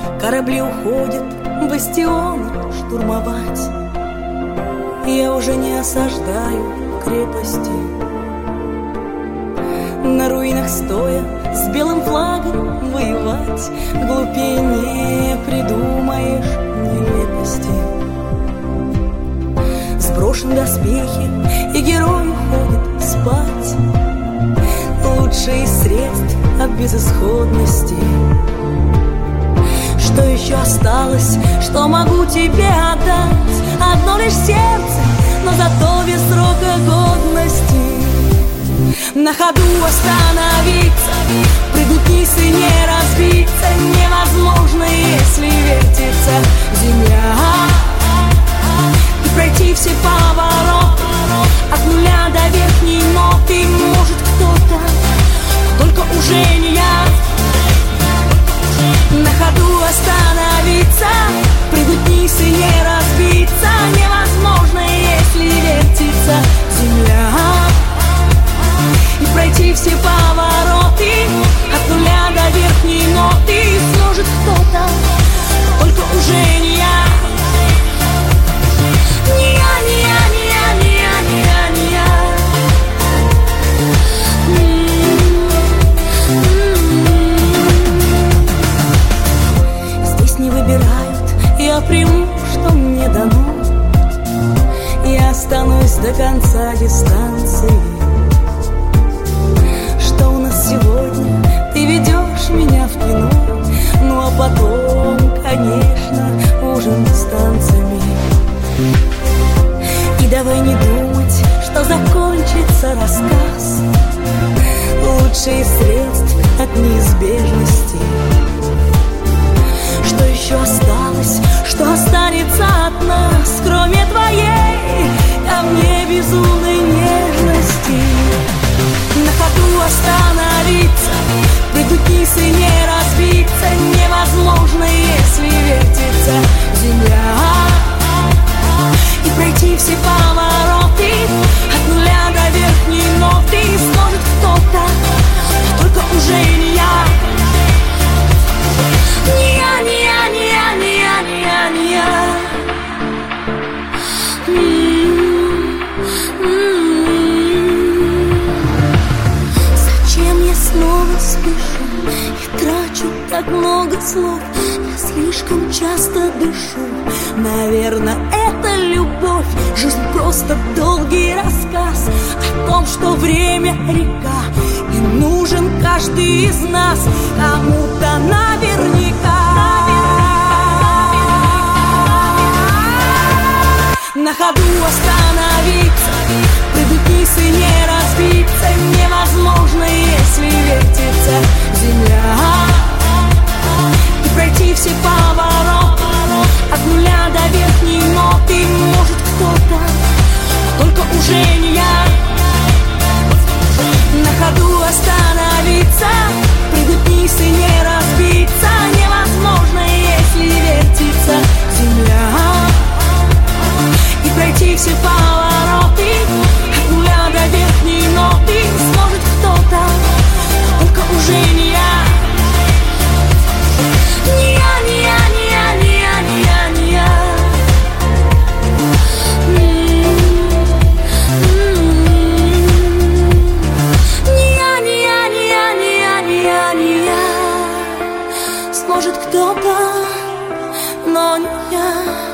Корабли уходят бастионы штурмовать. Я уже не осаждаю крепости. На руинах стоя с белым флагом воевать глупее не придумаешь нелепости. Сброшены доспехи, и герой уходит спать. Лучший из средств от безысходности. Что еще осталось, что могу тебе отдать? Одно лишь сердце, но зато без срока годности. На ходу остановиться, прыгнуть вниз и не разбиться невозможно, если вертится земля. И пройти все повороты от нуля до верхней ноты может кто-то, только уже не я. На ходу остановиться, прыгнуть вниз и не разбиться невозможно, если вертится земля. И пройти все повороты от нуля до верхней ноты сможет кто-то, только уже не я. Не я, не я, не я, не я, не я, не я. Здесь не выбирают, я приму, что мне дано. Я останусь до конца дистанции. Что у нас сегодня? Ты ведешь меня в кино. Ну а потом, конечно, ужин с танцами. И давай не думать, что закончится рассказ. Лучший из средств от неизбежности. Что еще осталось, что останется от нас, кроме твоей ко мне безумной нежности? На ходу остановиться, прыгнуть вниз и не разбиться невозможно, если вертится земля. И пройти все повороты от нуля до верхней ноты сможет кто-то, только уже не я. Не я, не я, не я, не я, не я, не я. Зачем я снова спешу и трачу так много слов? Я слишком часто дышу. Наверное, это любовь. Жизнь просто долгий рассказ о том, что время река, и нужен каждый из нас кому-то наверняка. На ходу остановиться, прыгнуть вниз и не разбиться невозможно, если вертится земля. И пройти все повороты от нуля до верхней ноты может кто-то, только уже не я. На ходу остановиться, прыгнуть вниз и не разбиться невозможно, если вертится земля. И пройти все повороты от нуля до верхней ноты сможет кто-то, только уже не я. Не я, не я, не я, не я, не я, не я. Не я, не я, не я, не я, не я, не я. Сможет кто-то, но не я.